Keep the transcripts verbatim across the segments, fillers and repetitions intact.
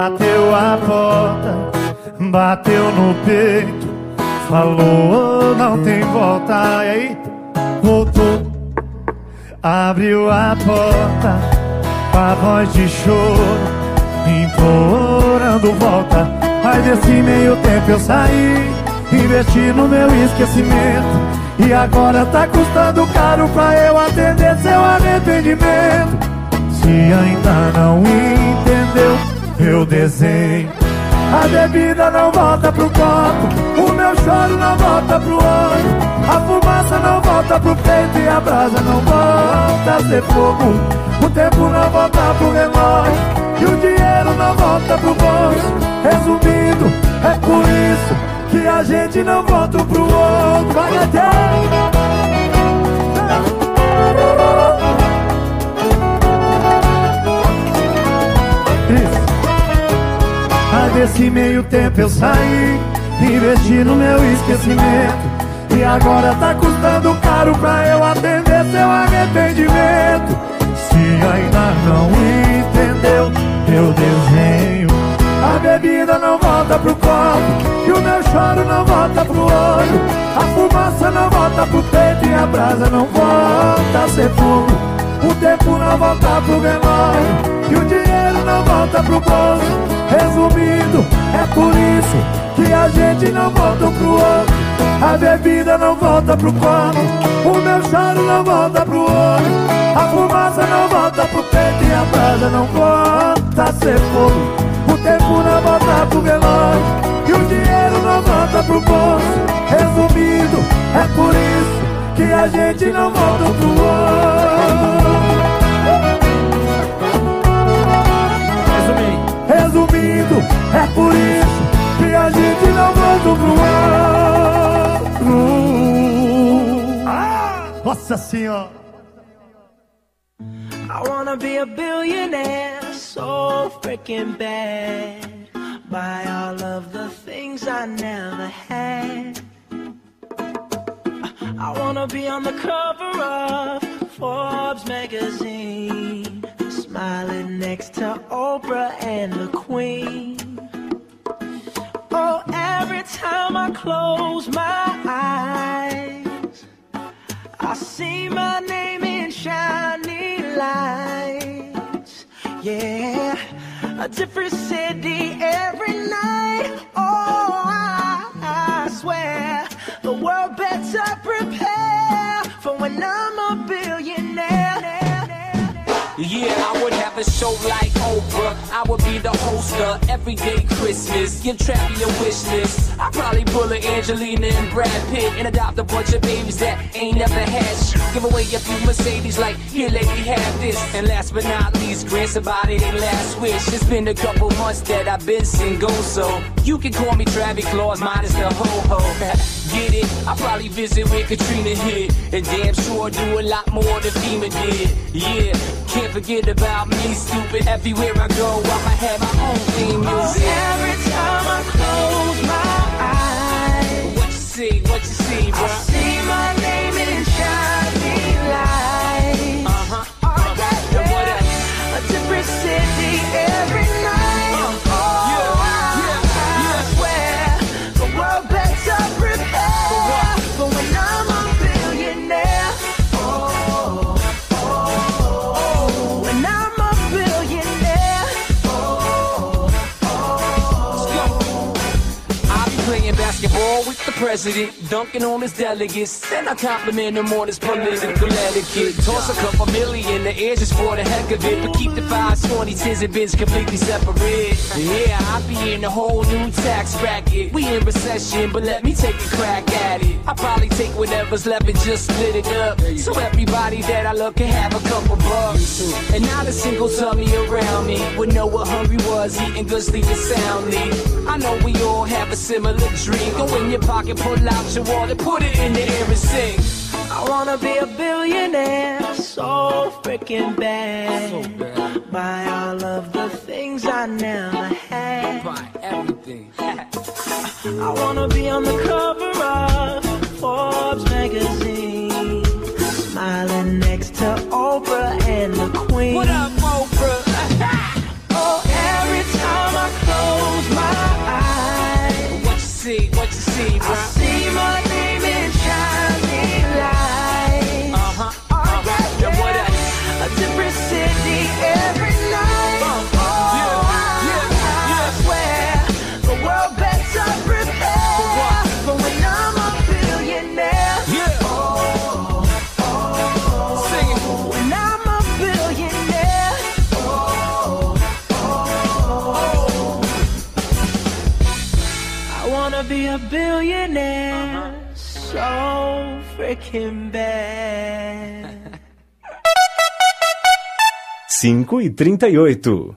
Bateu a porta, bateu no peito, falou não tem volta. E aí, voltou, abriu a porta com a voz de choro, implorando volta. Mas nesse meio tempo eu saí, investi no meu esquecimento, e agora tá custando caro pra eu atender seu arrependimento. Se ainda não entendeu meu desenho, a bebida não volta pro copo, o meu choro não volta pro olho, a fumaça não volta pro peito e a brasa não volta a ser fogo. O tempo não volta pro relógio e o dinheiro não volta pro bolso. Resumindo, é por isso que a gente não volta pro outro. Vai até mas nesse meio tempo eu saí, investi no meu esquecimento, e agora tá custando caro pra eu atender seu arrependimento. Se ainda não entendeu meu desenho, a bebida não volta pro copo, e o meu choro não volta pro olho, a fumaça não volta pro peito e a brasa não volta a ser fogo. O tempo não volta pro relógio e o dinheiro não volta pro bolso. Resumindo, é por isso que a gente não volta um pro outro. A bebida não volta pro copo, o meu choro não volta pro olho, a fumaça não volta pro peito e a brasa não volta a ser fogo. O tempo não volta pro relógio e o dinheiro não volta pro bolso. Resumindo, é por isso que a gente não volta um pro outro. Resumindo, é por isso que a gente não volta um pro outro. Ah, nossa senhora. I wanna be a billionaire, so freaking bad. Buy all of the things I never had. I wanna be on the cover of Forbes magazine, smiling next to Oprah and the Queen. Oh, every time I close my eyes, I see my name in shiny lights. Yeah, a different city every night. Oh, I, I swear the world better prepare for when I'm a billionaire. Yeah, I would have a show like Oprah. I would be the host of Everyday Christmas. Give Trappy a wish list. I'd probably pull a Angelina and Brad Pitt and adopt a bunch of babies that ain't never had shit. Give away a few Mercedes like, here lady, have this. And last but not least, grant somebody their last wish. It's been a couple months that I've been single, so you can call me Travis Claus, minus the ho-ho. Get it? I'll probably visit where Katrina hit, and damn sure do a lot more than FEMA did. Yeah, can't forget about me, stupid. Everywhere I go, I'ma have my own theme music. Oh, every time I close my eyes, what you see, what you see, bro? I see my name in shiny lights. Uh-huh. Oh, yeah, And what else? a different city every night. Uh, oh, yeah, I, yeah, yeah. I swear the world better prepare for when I'm a billionaire. Oh, oh, oh, when I'm a billionaire. Oh, oh, Let's go. I'll be playing basketball with the president, dunking on his delegates. Then I compliment him on his political etiquette. Toss a couple million in the air just for the heck of it, but keep the fives, twenties, tens, and bins completely separate. Yeah, I be in a whole new tax bracket. We in recession, but let me take a crack at it. I probably take whatever's left and just split it up, so everybody that I love can have a couple bucks. And not a single tummy around me would know what hungry was, eating good, sleeping soundly. I know we all have a similar dream. Go in your pocket, pull out your wallet, put it in the air and sing. I wanna be a billionaire, so freaking bad. So bad. Buy all of the things I never had. Buy everything. I wanna be on the cover of Forbes magazine, smiling next to Oprah and the Queen. What up, Oprah? Oh, every time I a billionaire so freaking bad. cinco e trinta e oito.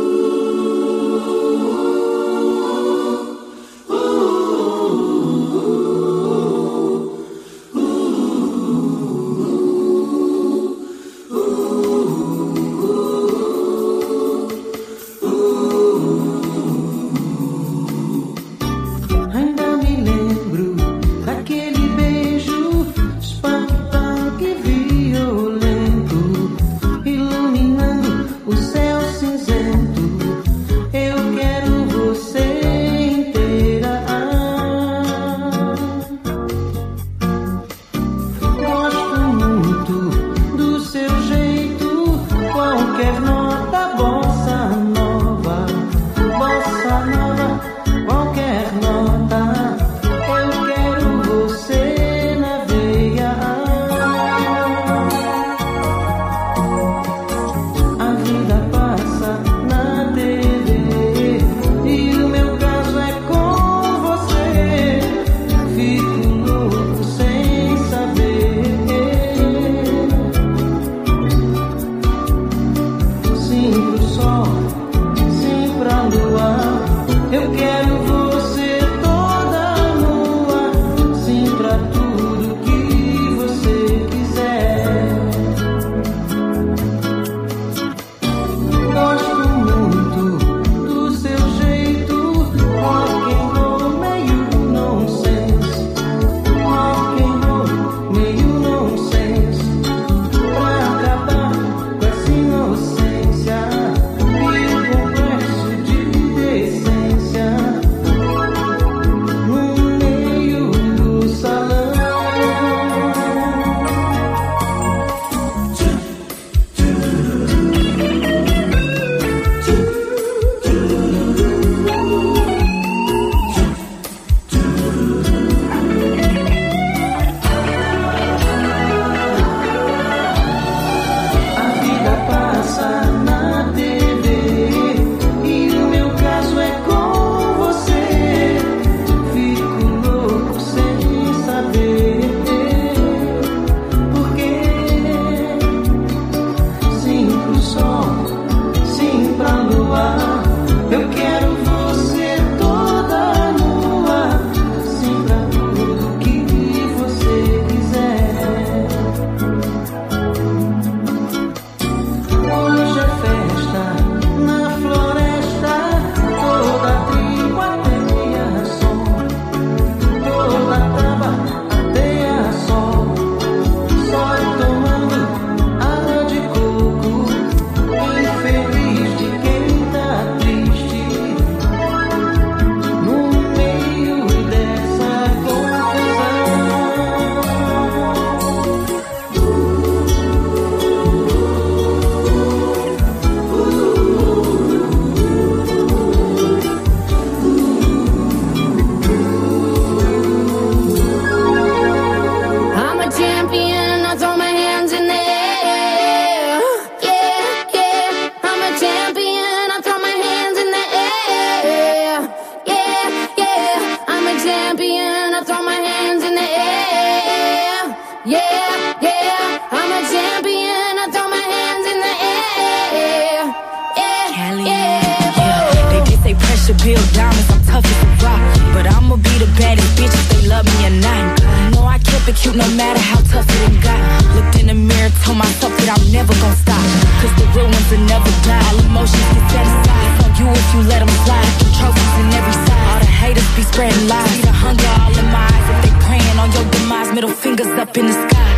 build diamonds, I'm tough as a rock. But I'ma be the baddest bitch if they love me or not. No, I kept it cute no matter how tough it got. Looked in the mirror, told myself that I'm never gonna stop. Cause the real ones will never die. All emotions get set aside. It's on you if you let them slide. The trophies in every side. All the haters be spreading lies. See the hunger all in my eyes. If they praying on your demise, middle fingers up in the sky.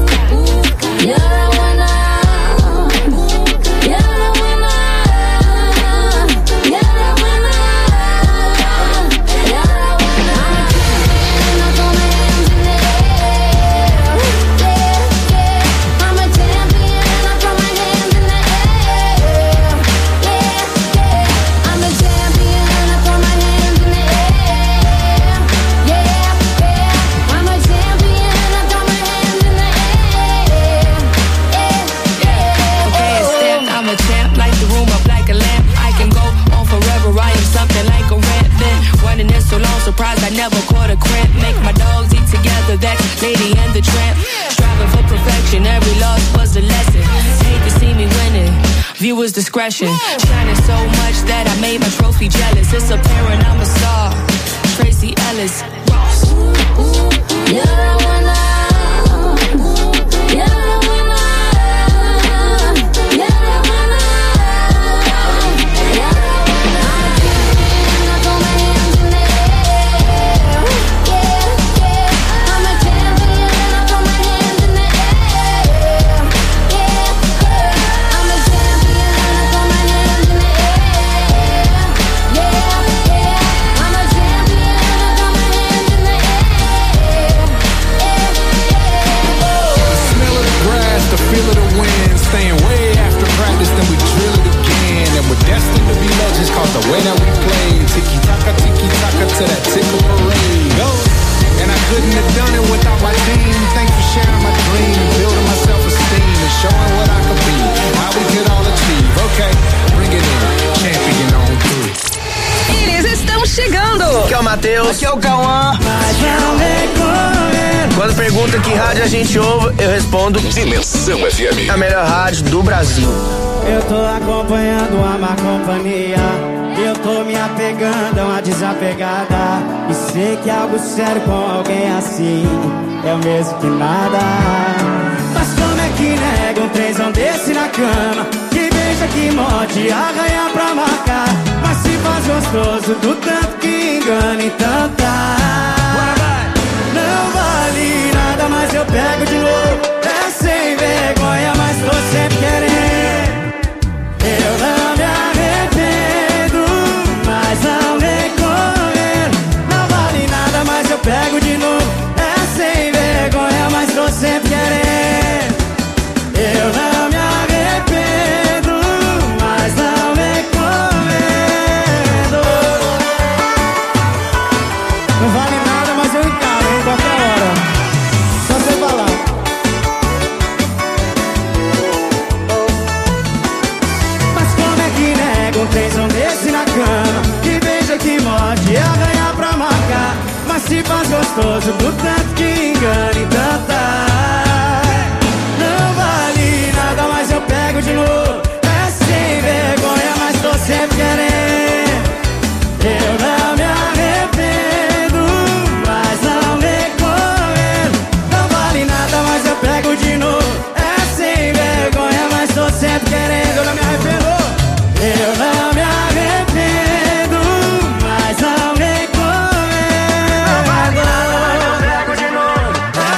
You're the winner. You're the winner. You're the winner. You're the winner. I'm a champion. I throw my hands in the air. Yeah, yeah. I'm a champion. I throw my hands in the air. Yeah, yeah. I'm a champion. I throw my hands in the air. Yeah, yeah. I'm a champion. I throw my hands in the air. I never caught a cramp. Make my dogs eat together, that's Lady and the Tramp. Striving for perfection, every loss was a lesson. Hate to see me winning, viewers discretion. Shining so much that I made my trophy jealous. It's apparent I'm a star, Tracy Ellis Ross. You're a winner. You're a winner. You're a winner. You're a winner. I throw my hands in the air. Yeah, yeah. I'm a champion and I throw my hands in the air. Yeah, yeah. I'm a champion and I throw my hands in the air. Yeah, yeah. I'm a champion and I throw my hands in the air. Yeah, yeah. The smell of the grass, the feel of the wind, staying way after practice, then we drill it again. And we're destined to be legends, cause the way that we play. Tiki taka, tiki taka to that tickle parade. Go. And I couldn't have done it without my team. Thanks for sharing my dream, building my self-esteem, and showing what I could be, how we could all achieve. Okay, bring it in, champion on three. Eles estão chegando. Aqui é o Matheus. Aqui é o Cauã. Quando pergunta que rádio a gente ouve, eu respondo Dimensão F M. a melhor rádio do Brasil. Eu tô acompanhando a má companhia. Eu tô me apegando a uma desapegada. E sei que algo sério com alguém assim é o mesmo que nada. Mas como é que nega um trenzão desse na cama? Que beija, que morde, arranha pra marcar. Mas se faz gostoso do tanto que engana, então tá. Não vale nada, mas eu pego de novo. É sem vergonha, mas tô sempre querendo. Eu não me arrependo, mas não recomendo. Não vale nada, mas eu pego de novo. É sem vergonha, mas tô sempre querendo. Eu não me arrependo, mas não recomendo. Não vale nada, mas eu encaro em qualquer hora. Só você falar. Mas como é que nega um trenzão desse na cama? Que beija, que morde, arranha pra marcar. Mas se faz gostoso do tanto que engana, então tá. Não vale nada, mas eu pego de novo. É sem vergonha, mas tô sempre querendo. Eu não me arrependo, mas não recomendo. Não vale nada, mas eu pego de novo. É sem vergonha, mas tô sempre querendo. Eu não me arrependo. Eu não me arrependo, mas não recomendo. Não vale nada, mas eu pego de novo. É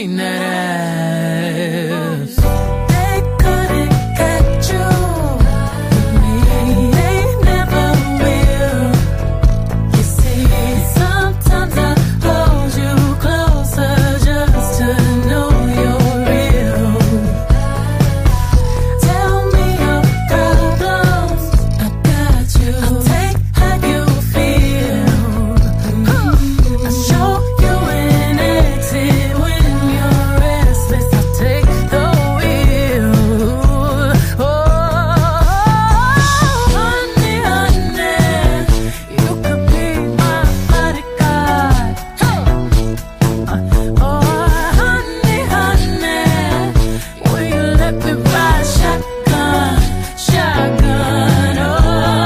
shake that ass. They couldn't catch you. They never will. You see, sometimes I hold you closer just to know you're real. Tell me your problems, I got you. I'll take how you feel. I'll show you an exit when you're restless. I'll take the wheel. Oh, honey, honey, you could be my bodyguard. Oh, honey, honey, will you let me ride shotgun, shotgun? Oh,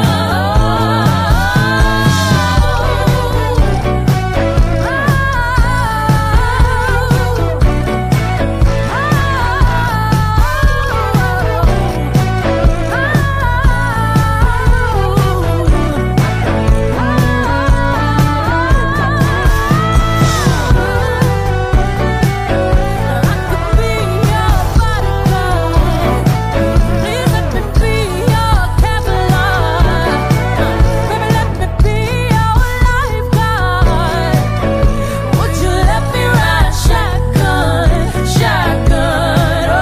please let me be your Camelot. Baby, let me be your lifeguard. Would you let me ride shotgun, shotgun? Oh,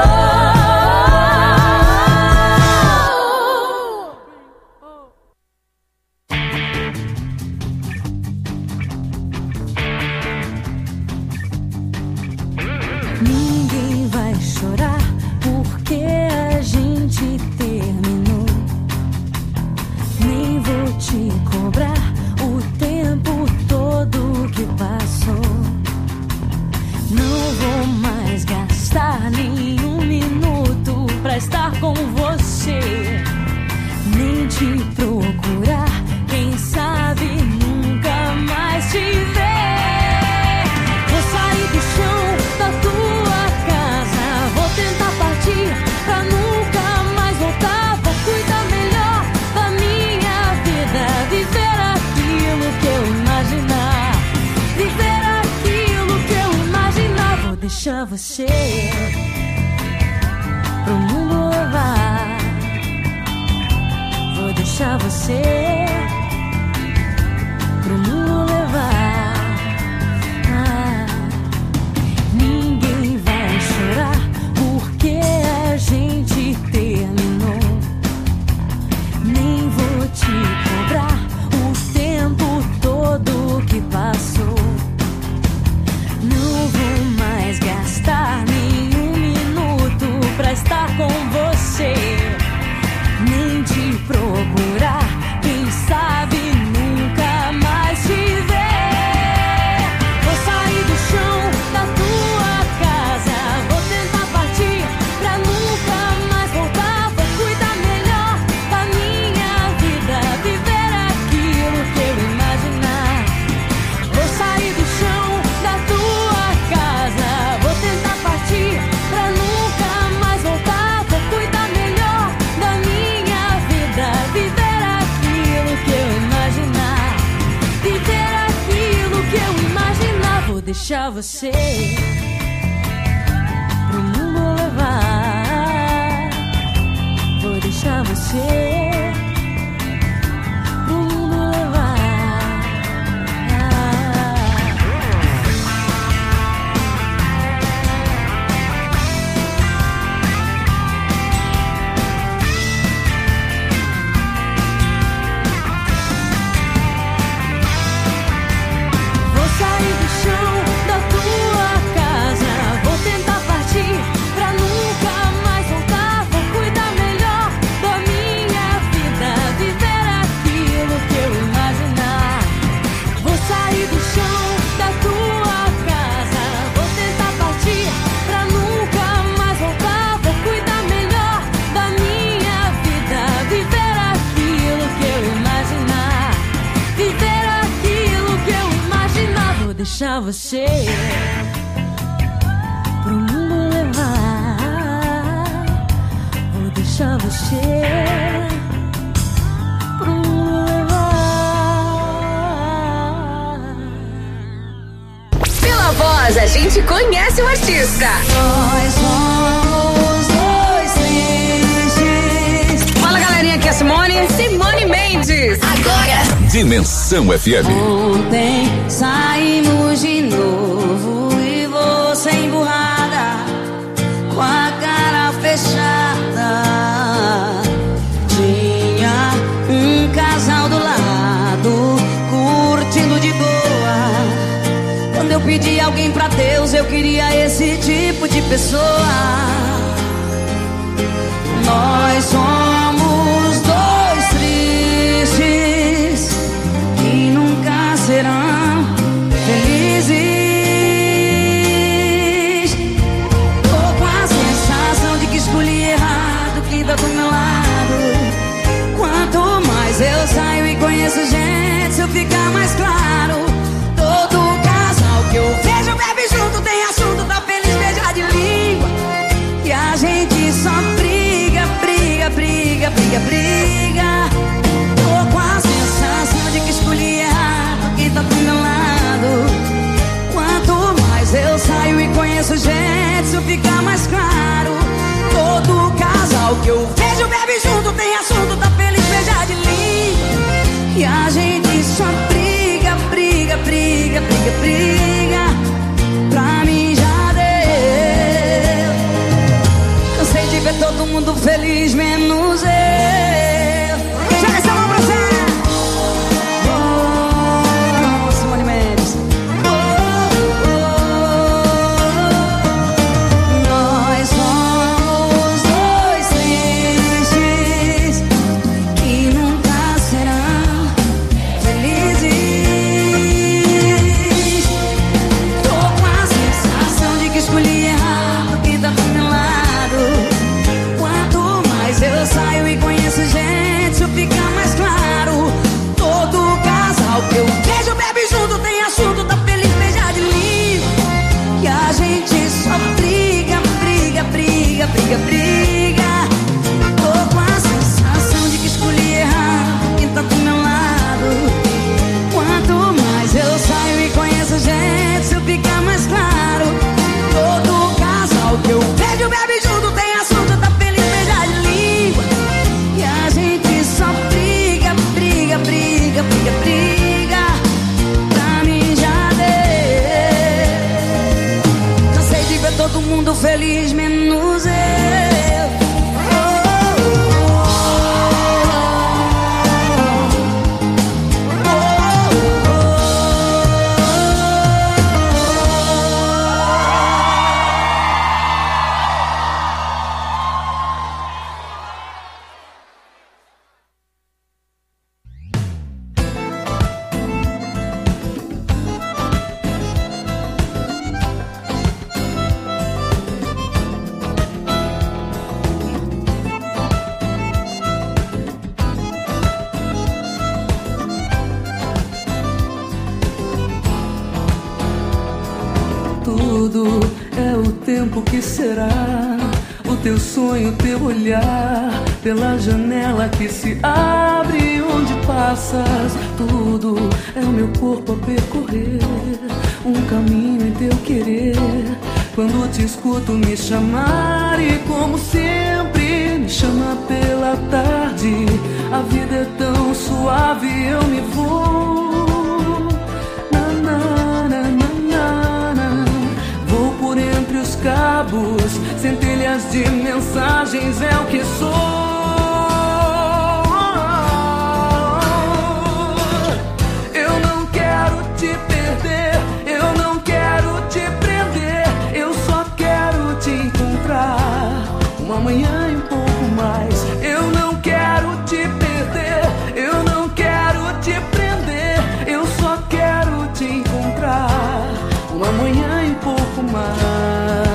Ninguém vai chorar porque a gente terminou. Nem vou te cobrar o tempo todo que passou. Não vou mais gastar nenhum minuto pra estar com você. Nem te procurar, quem sabe nunca mais te ver. Vou sair do chão da tua casa, vou tentar partir pra nunca mais voltar. Vou cuidar melhor da minha vida, viver aquilo que eu imaginar, viver aquilo que eu imaginar. Vou deixar você pro mundo levar, vou deixar você pro mundo levar. Ah, ninguém vai chorar porque a gente terminou. Nem vou te cobrar o tempo todo que passou. Não vou mais gastar nenhum minuto pra estar com você. Nem te procurar, quem sabe nunca mais te ver. Vou sair do chão da tua casa, vou tentar partir pra nunca mais voltar. Vou cuidar melhor da minha vida, viver aquilo que eu imaginar. Vou sair do chão da tua casa, vou tentar partir pra nunca mais voltar. Vou cuidar melhor da minha vida, viver aquilo que eu imaginar, viver aquilo que eu imaginar. Vou deixar você pro mundo levar, vou deixar você pro mundo levar. Vou sair do chão da tua casa, vou tentar partir pra nunca mais voltar. Vou cuidar melhor da minha vida, viver aquilo que eu imaginar. Vou sair do chão da tua casa, vou tentar partir pra nunca mais voltar. Vou cuidar melhor da minha vida, viver aquilo que eu imaginar, viver aquilo que eu imaginar. Vou deixar você pro mundo levar, vou deixar você pro mundo levar. Pela Voz voz a gente conhece o artista. Nós somos dois tristes. Fala, galerinha, aqui é a Simone. Simone Mendes. Agora. Dimensão F M. Ontem saímos de novo e você emburrada, com a cara fechada. Tinha um casal do lado, curtindo de boa. Quando eu pedi alguém pra Deus, eu queria esse tipo de pessoa. Nós somos dois tristes que nunca serão felizes. Tô com a sensação de que escolhi errado quem tá do meu lado. Quanto mais eu saio e conheço gente, isso fica mais claro. Todo casal que eu vejo bebe junto, tem assunto, tá feliz, beija de língua. E a gente só briga, briga, briga, briga, briga. Tô com a sensação de que escolhi errado quem tá do meu lado. Quanto mais eu saio e conheço gente, isso fica mais claro. Todo casal que eu vejo bebe junto, tem assunto, tá feliz, beija de língua. E a gente só briga, briga, briga, briga, briga. Pra mim já deu. Cansei de ver todo mundo feliz, menos eu. Joga essa mão pra você. Oh, Simone Mendes. Oh, oh, oh. Nós somos dois tristes que nunca serão felizes. Tô com a sensação de que escolhi errado quem tá do meu lado. Quanto mais eu saio e conheço gente, isso fica mais claro. Todo casal que eu vejo bebe junto, tem assunto, tá feliz, beija de língua. E a gente só briga, briga, briga, briga, briga. Tô com a sensação de que escolhi errado quem tá do meu lado. Quanto mais eu saio e conheço gente, isso fica mais claro. Todo casal que eu vejo bebe junto, tem assunto, tá feliz, beija de língua. E a gente só briga, briga, briga, briga, briga. Pra mim já deu. Cansei de ver todo mundo feliz, menos eu. Tudo é o tempo que será, o teu sonho, o teu olhar, pela janela que se abre onde passas. Tudo é o meu corpo a percorrer, um caminho em teu querer. Quando te escuto me chamar e como sempre me chama pela tarde. A vida é tão suave, eu me vou. Na, na, na, na, na, na. Vou por entre os cabos, centelhas de mensagens, é o que sou. Eu não quero te perder, eu não quero te prender, eu só quero te encontrar uma manhã e um pouco mais. Eu não quero te perder, eu não quero te prender, eu só quero te encontrar uma manhã e um pouco mais.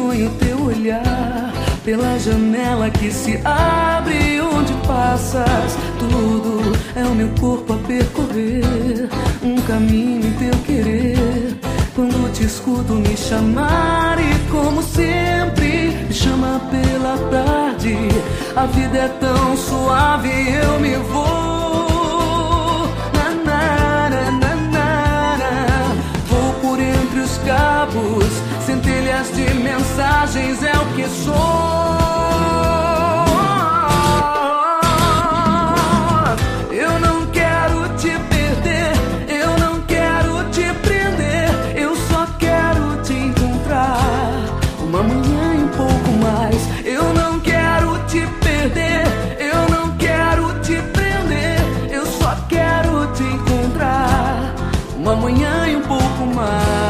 sonho, teu olhar pela janela que se abre onde passas. Tudo é o meu corpo a percorrer, um caminho em teu querer. Quando te escuto me chamar e como sempre me chama pela tarde. A vida é tão suave, eu me vou. Na, na, na, na, na, na. Vou por entre os cabos, centelhas de mensagens é o que sou. Eu não quero te perder, eu não quero te prender, eu só quero te encontrar uma manhã e um pouco mais. Eu não quero te perder, eu não quero te prender, eu só quero te encontrar uma manhã e um pouco mais.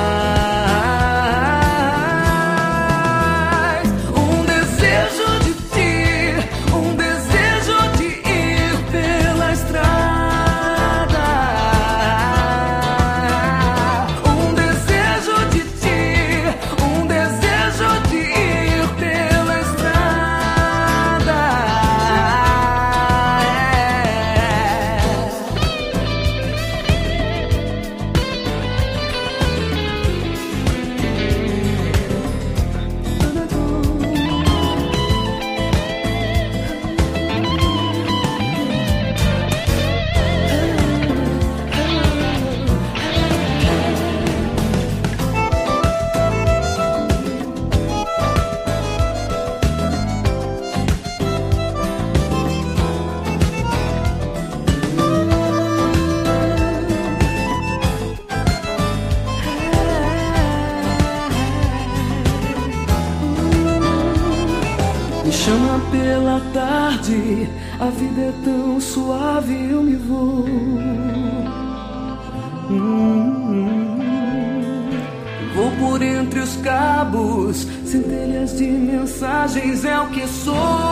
Pela tarde, a vida é tão suave, eu me vou. Hum, vou por entre os cabos, centelhas de mensagens é o que sou.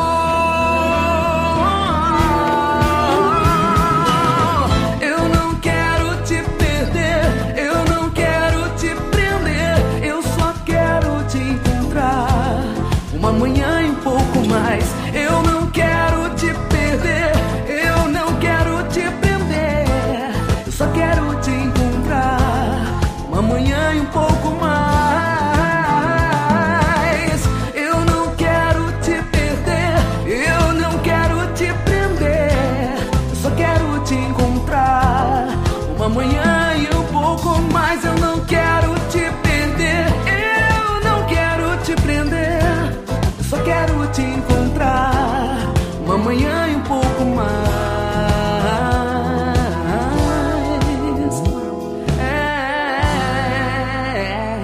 Eu não quero te perder, eu não quero te prender, eu só quero te encontrar uma manhã e um pouco mais. Eu não quero te perder, eu não quero te prender, eu só quero te encontrar uma manhã e um pouco mais. Eu não quero te perder, eu não quero te prender, eu só quero te encontrar uma manhã e um pouco mais. Eu não quero te perder, eu não quero te prender, só quero te encontrar uma manhã e um pouco mais. É.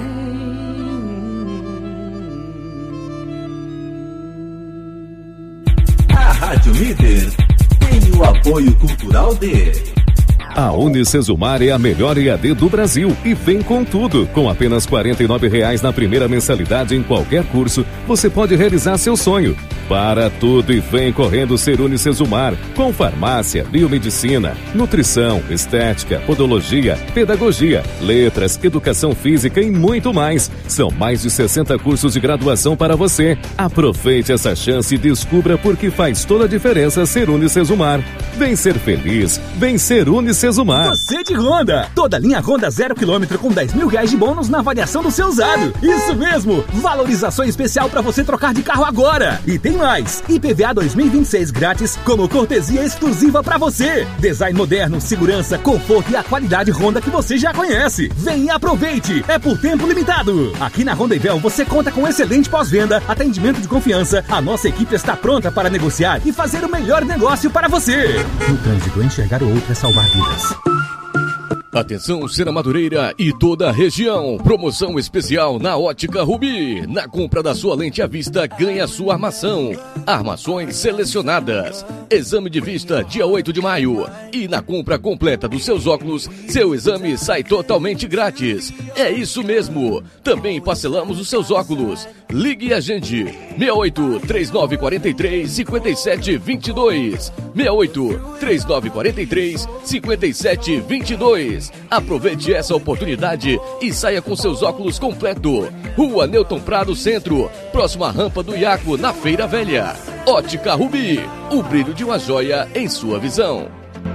A Rádio Líder tem o apoio cultural de... A Unicesumar é a melhor E A D do Brasil e vem com tudo. Com apenas quarenta e nove reais na primeira mensalidade em qualquer curso, você pode realizar seu sonho. Para tudo e vem correndo ser Unicesumar, com farmácia, biomedicina, nutrição, estética, podologia, pedagogia, letras, educação física e muito mais. São mais de sessenta cursos de graduação para você. Aproveite essa chance e descubra por que faz toda a diferença ser Unicesumar. Vem ser feliz, vem ser Unicesumar. Você de Honda, toda linha Honda zero quilômetro com dez mil reais de bônus na avaliação do seu usado. Isso mesmo, valorização especial para você trocar de carro agora. E tem mais, I P V A dois mil e vinte e seis grátis como cortesia exclusiva para você. Design moderno, segurança, conforto e a qualidade Honda que você já conhece. Vem e aproveite, é por tempo limitado. Aqui na Honda Ivel você conta com excelente pós-venda, atendimento de confiança. A nossa equipe está pronta para negociar e fazer o melhor negócio para você. No trânsito, enxergar o outro é salvar vidas. Atenção, Serra Madureira e toda a região. Promoção especial na Ótica Rubi. Na compra da sua lente à vista, ganha sua armação. Armações selecionadas. Exame de vista dia oito de maio. E na compra completa dos seus óculos, seu exame sai totalmente grátis. É isso mesmo. Também parcelamos os seus óculos. Ligue a gente. seis oito três nove quatro três cinco sete dois dois. seis oito três nove quatro três cinco sete dois dois. Aproveite essa oportunidade e saia com seus óculos completo. Rua Newton Prado Centro, próxima rampa do Iaco, na Feira Velha. Ótica Rubi, o brilho de uma joia em sua visão.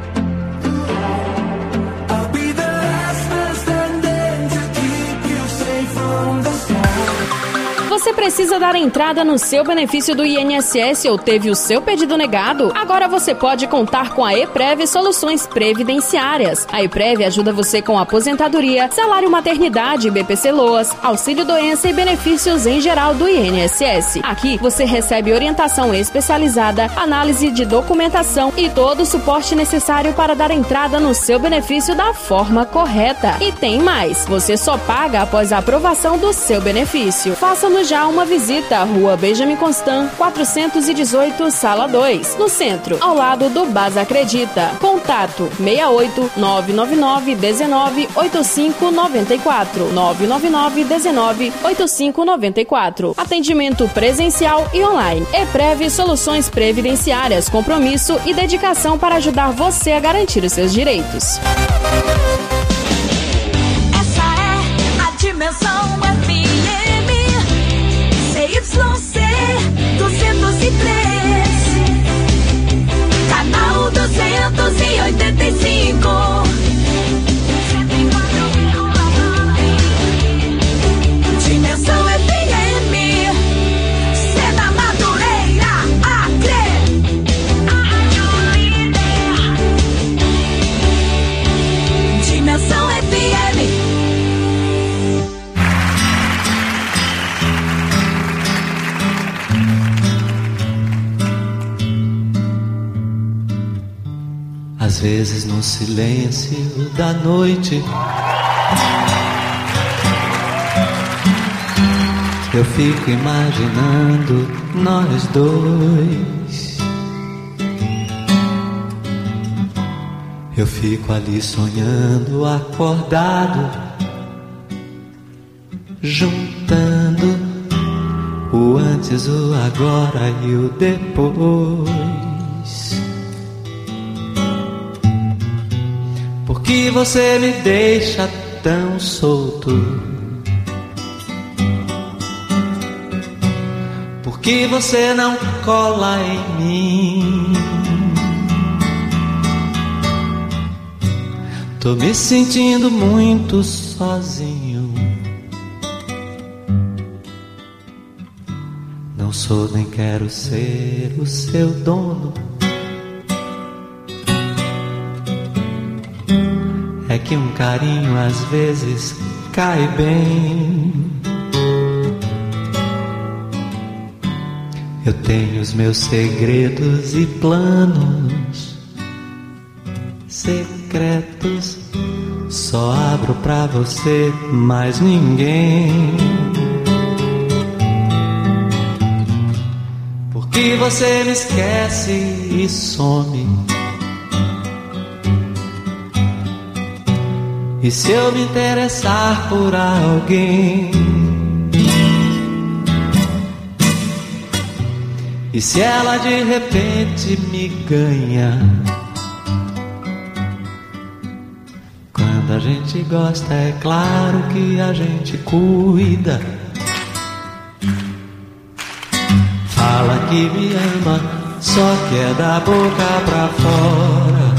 Você precisa dar entrada no seu benefício do I N S S ou teve o seu pedido negado? Agora você pode contar com a EPREV Soluções Previdenciárias. A EPREV ajuda você com aposentadoria, salário maternidade, B P C Loas, auxílio doença e benefícios em geral do I N S S. Aqui você recebe orientação especializada, análise de documentação e todo o suporte necessário para dar entrada no seu benefício da forma correta. E tem mais, você só paga após a aprovação do seu benefício. Faça-nos já uma visita à Rua Benjamin Constant, quatrocentos e dezoito, Sala dois, no centro, ao lado do Basa Acredita. Contato seis oito nove nove nove um nove oito cinco nove quatro, nove nove nove um nove oito cinco nove quatro. Atendimento presencial e online. EPREV Soluções Previdenciárias, compromisso e dedicação para ajudar você a garantir os seus direitos. Essa é a Dimensão F M Y C duzentos e três, canal duzentos e oitenta e cinco. Dimensão F M, Cena Madureira, Acre. Dimensão F M. Às vezes no silêncio da noite eu fico imaginando nós dois. Eu fico ali sonhando, acordado, juntando o antes, o agora e o depois. Por que você me deixa tão solto? Por que você não cola em mim? Tô me sentindo muito sozinho. Não sou nem quero ser o seu dono. É que um carinho às vezes cai bem. Eu tenho os meus segredos e planos secretos. Só abro pra você, mais ninguém. Porque você me esquece e some. E se eu me interessar por alguém? E se ela de repente me ganha? Quando a gente gosta, é claro que a gente cuida. Fala que me ama, só que é da boca pra fora.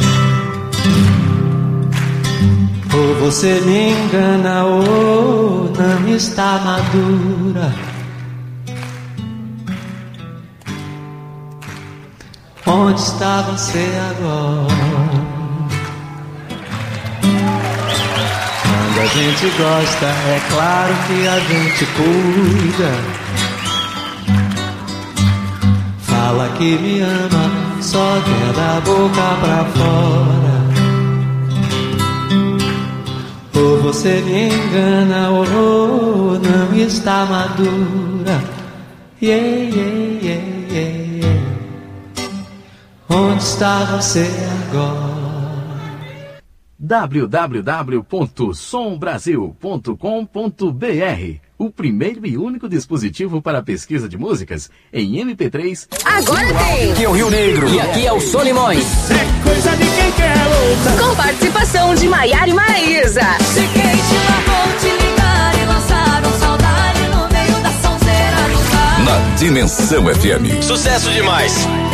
Ou você me engana ou não está madura. Onde está você agora? Quando a gente gosta, é claro que a gente cuida. Fala que me ama, só que é da boca pra fora. Ou você me engana ou não está madura. Yeah, yeah, yeah, yeah, yeah. Onde está você agora? w w w ponto som brasil ponto com ponto b r o primeiro e único dispositivo para pesquisa de músicas em M P três. Agora tem! Aqui é o Rio Negro. E aqui é o Solimões. É coisa de quem quer luta. Com participação de Maiara e Maraísa. Se quem te largou te ligar e lançaram saudade no meio da sonzeira do bar. Na Dimensão F M. Sucesso demais.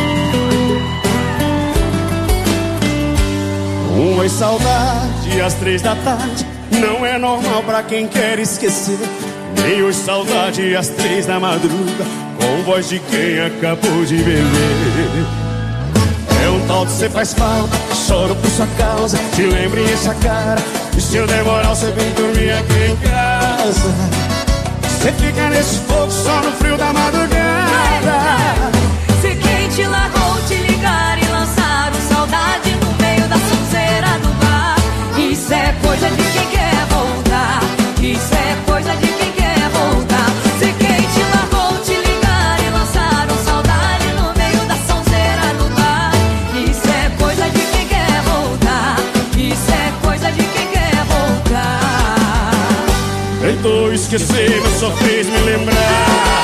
Uma saudade às três da tarde não é normal pra quem quer esquecer. Nem hoje saudade às três da madruga, com voz de quem acabou de beber. É um tal de cê faz falta, choro por sua causa, te lembro e enche a cara. E se eu demorar você vem dormir aqui em casa. Cê fica nesse fogo só no frio da madrugada. Se quem te largou te ligar e lançaram saudade no meio da sonzeira do bar. Isso é coisa de quem quer voltar. Isso é coisa de quem quer voltar. Se quem te largou te ligar e lançaram saudade no meio da sonzeira do bar. Isso é coisa de quem quer voltar. Isso é coisa de quem quer voltar. Tentou esquecer, mas só fez me lembrar.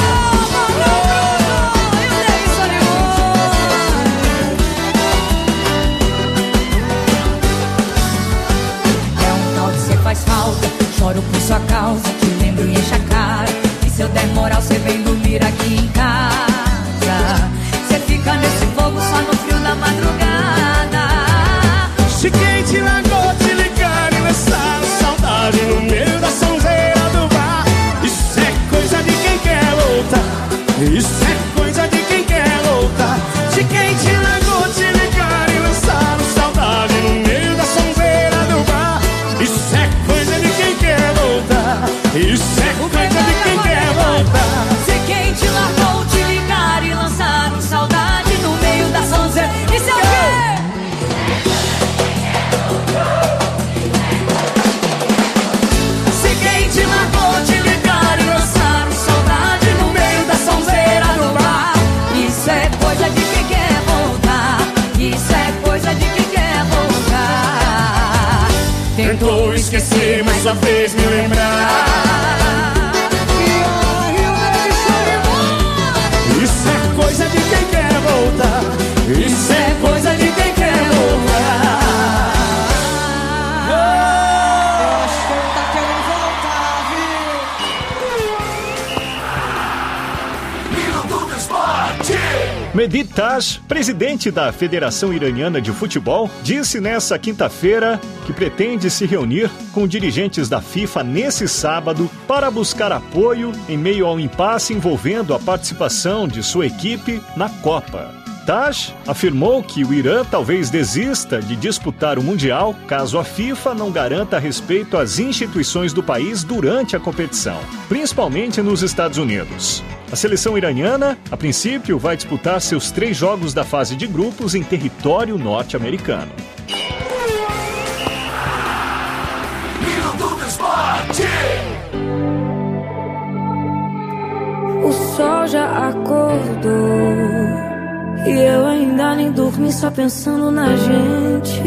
Faz falta, choro por sua causa, te lembro e enche a cara. E se eu der moral, cê vem dormir aqui em casa. Cê fica nesse fogo só no frio da madrugada. Se quem te largou te ligar e lançaram saudade no meio da sonzeira do bar. Isso é coisa de quem quer lutar. Isso é coisa de quem quer lutar. Se quem te largou te ligar e lançaram saudade no meio da sonzeira do bar. Isso é coisa de quem quer voltar. Isso é coisa de quem quer voltar. Se quem te largou te ligar e lançaram saudade no meio da sonzeira. Isso é o quê? Se quem te largou te ligar e lançaram saudade no meio da sonzeira do bar. Isso é coisa de quem quer voltar. Isso é coisa de quem quer voltar. Tentou esquecer, mas só fez me lembrar. Isso é coisa de quem quer voltar. Isso é coisa de quem quer voltar. Eu acho que ele tá querendo voltar, viu? Mehdi Taj, presidente da Federação Iraniana de Futebol, disse nessa quinta-feira que pretende se reunir com dirigentes da FIFA nesse sábado para buscar apoio em meio ao impasse envolvendo a participação de sua equipe na Copa. Taj afirmou que o Irã talvez desista de disputar o Mundial caso a FIFA não garanta respeito às instituições do país durante a competição, principalmente nos Estados Unidos. A seleção iraniana, a princípio, vai disputar seus três jogos da fase de grupos em território norte-americano. O sol já acordou e eu ainda nem dormi, só pensando na gente.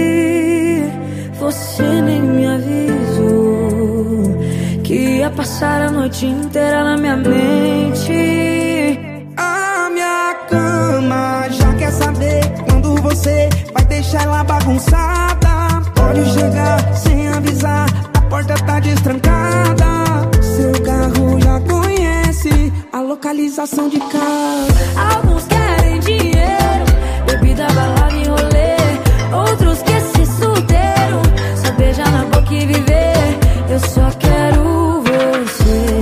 Você nem me avisou que ia passar a noite inteira na minha mente. A minha cama já quer saber quando você vai deixar ela bagunçada. Pode chegar sem avisar, a porta tá destrancada. Seu carro já conhece a localização de casa. Alguns querem dinheiro, bebida, balada e rolê. Outros querem ser solteiro, só beijar na boca e viver. Eu só quero você,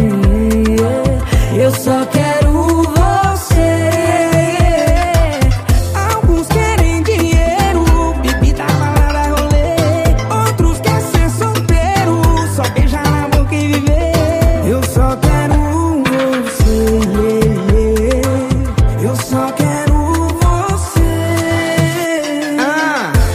eu só quero você. Alguns querem dinheiro, bebida, balada, rolê. Outros querem ser solteiro, só beijar na boca e viver. Eu só quero você, eu só quero você. Ah.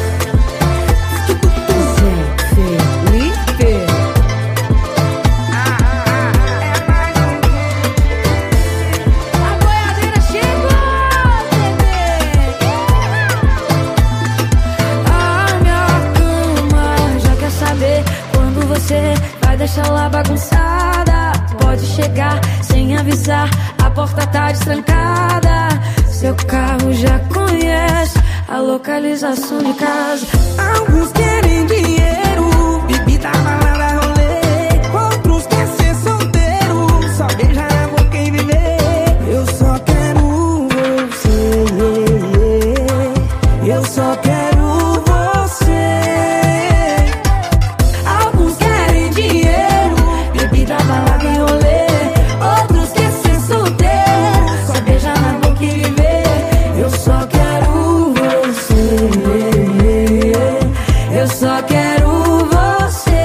Deixa lá bagunçar. sem avisar, a porta tá destrancada. Seu carro já conhece a localização de casa. Alguns querem dinheiro, bebida, balada, rolê. Outros querem ser solteiro, só beijar a boca e viver. Eu só quero você, eu só quero você. Alguns querem dinheiro, bebida, balada e rolê. Outros querem ser solteiro, só beijar na boca e viver. Eu só quero você, eu só quero você.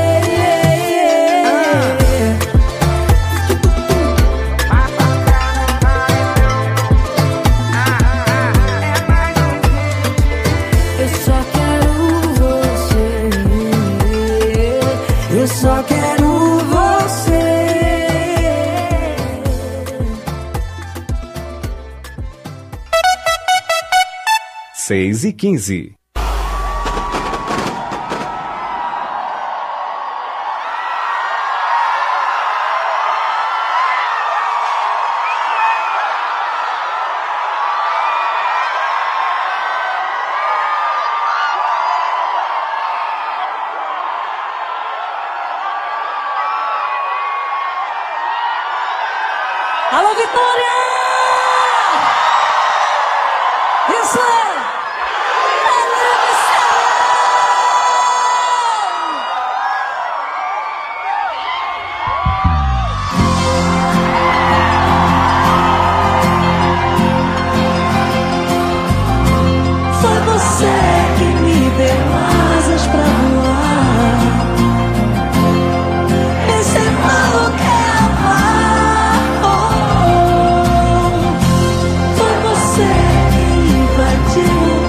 Eu só quero você, eu só quero você. seis e quinze. Alô, Vitória! Isso é! Foi você que me deu asas pra voar, me ensinou o que é amar. Oh, foi você que invadiu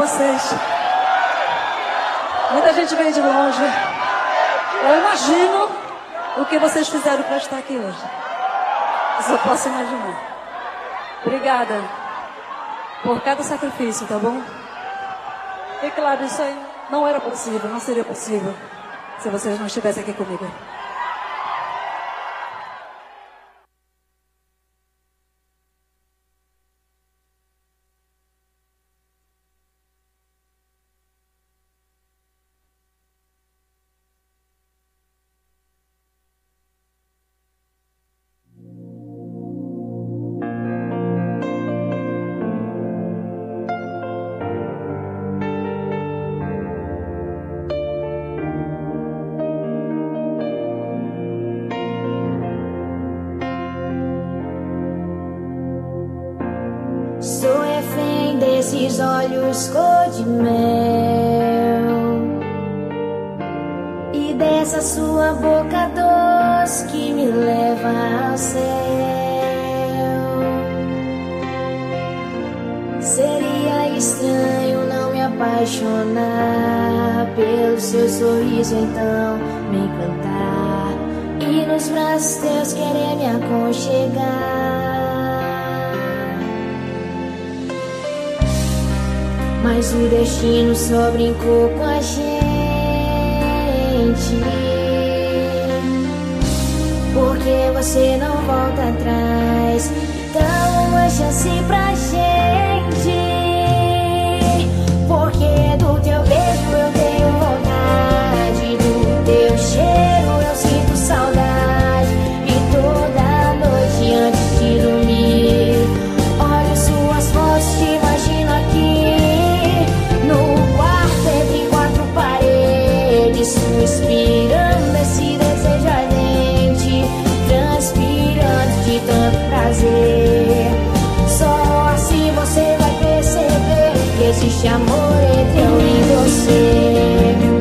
vocês. Muita gente veio de longe. Eu imagino o que vocês fizeram para estar aqui hoje. Eu só posso imaginar. Obrigada por cada sacrifício, tá bom? E claro, isso aí não era possível, não seria possível se vocês não estivessem aqui comigo. Sou refém desses olhos cor de mel e dessa sua boca doce que me leva ao céu. Seria estranho não me apaixonar pelo seu sorriso, então me encantar e nos braços teus querer me aconchegar. Mas o destino só brincou com a gente, porque você não volta atrás. Dá uma chance pra gente, porque do teu beijo eu tenho vontade, do teu cheiro eu sinto saudade. E toda noite antes de dormir olho suas fotos, te imagino aqui suspirando esse desejo ardente, transpirando de tanto prazer. Só assim você vai perceber que existe amor entre eu e você.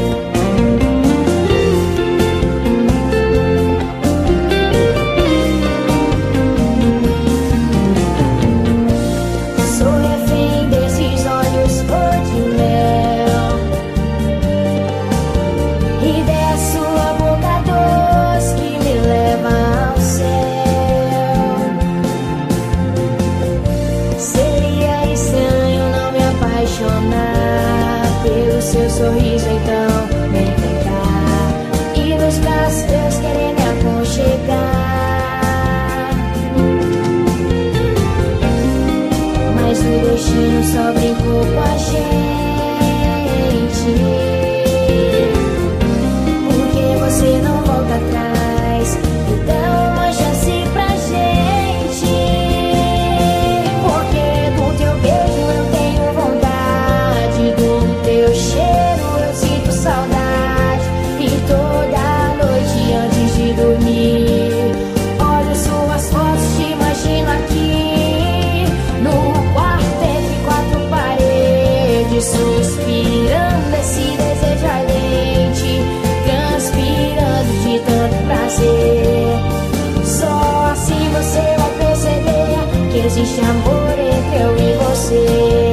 Seu sorriso então me encantar e nos braços teus querer me aconchegar. Mas o destino só brincou com a gente, porque você não volta atrás. Então uma chance pra gente, porque do teu beijo eu tenho vontade, do teu cheiro eu sinto saudade. E toda noite antes de dormir olho suas fotos, te imagino aqui no quarto entre quatro paredes, suspirando esse desejo ardente, transpirando de tanto prazer. Só assim você vai perceber que existe amor entre eu e você.